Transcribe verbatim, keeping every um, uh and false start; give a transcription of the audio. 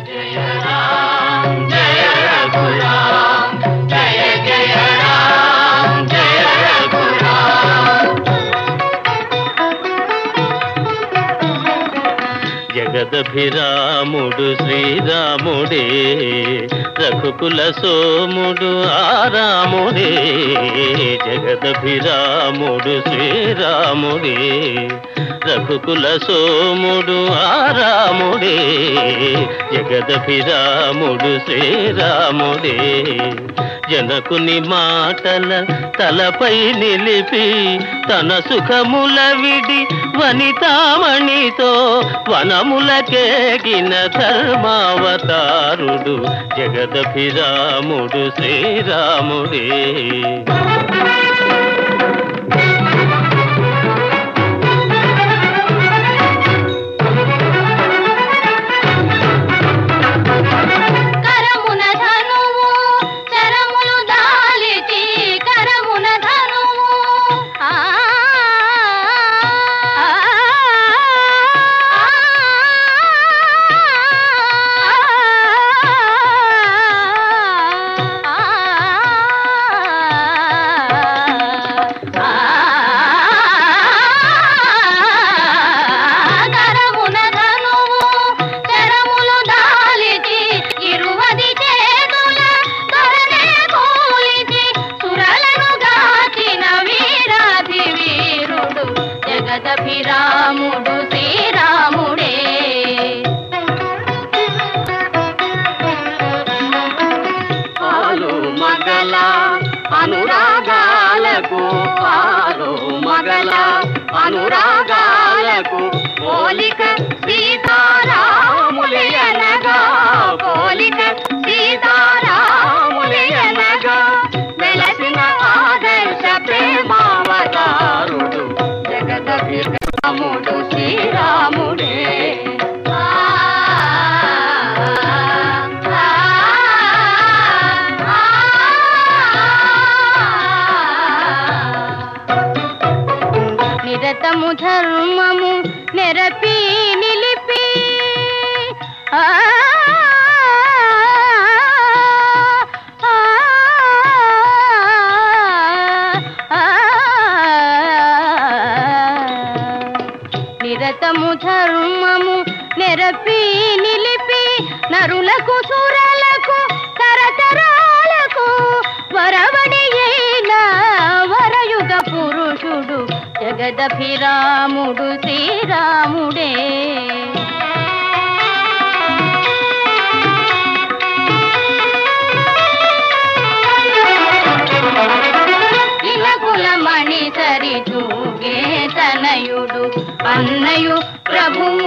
జగదభిరాముడు శ్రీరాముడే రఘుకుల సోముడు ఆరాముడే జగదభిరాముడు శ్రీరాముడే రఘుకుల సోముడు ఆరాముడే జగదభిరాముడు శ్రీరాముడే జనకుని మాటల తలపై నిలిపి తన సుఖముల విడి వనితామణితో వనములకేగిన ధర్మావతారుడు జగదభిరాముడు శ్రీరాముడే. జగదభిరాముడు శ్రీరాముడే. పాలు మగల అనురాగాలకు పాలు మగల అనురాగాలకు పోలిక సీతారాములయనగా పోలిక సీతారాములయనగా వెలసిన ఆదర్శ ప్రేమావతారుడు జగదభిరాముడు శ్రీరాముడే. నిరతము ధర్మము నెరపి నిలిపి నిరతము ధర్మము నెరపి నిలిపి నరులకు సురలకు తరతరాలకు వరవడి అయిన వరయుగ పురుషుడు జగదభిరాముడు శ్రీరాముడే. ఇలకుల మణి సరి తూగే తనయుడు అన్నయు ప్రభు